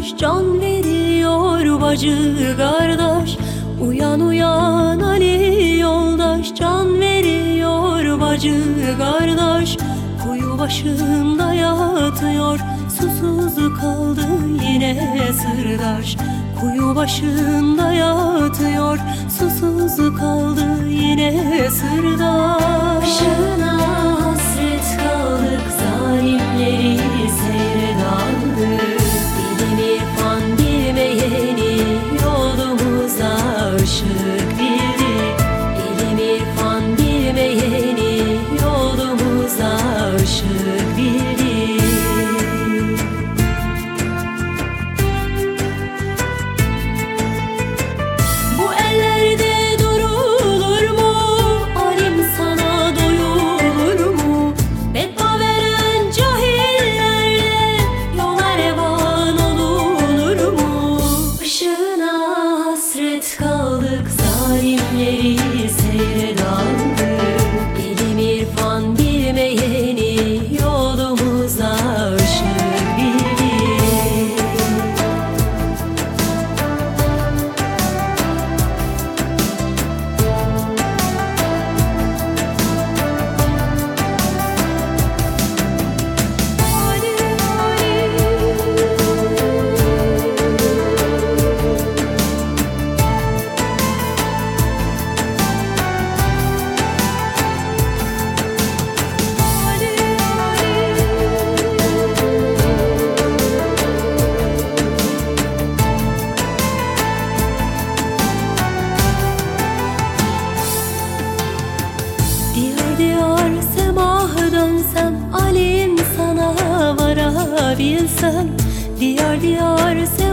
kardeş, can veriyor bacı kardeş. Uyan uyan Ali yoldaş, can veriyor bacı kardeş. Kuyu başında yatıyor, susuz kaldı yine sırdaş. Kuyu başında yatıyor, susuz kaldı yine sırdaş. Işığına hasret kaldık, zalimleri seyre daldık. İlim irfan bilmeyeni yolumuza ışık bildik. İlim irfan bilmeyeni yolumuza ışık bildik. Kaldık, zalimleri seyre daldık. İlim irfan bilmeyeni yolumuza ışık bildik. Diyar diyar semah dönsem, alim sana varabilsem. Diyar diyar semah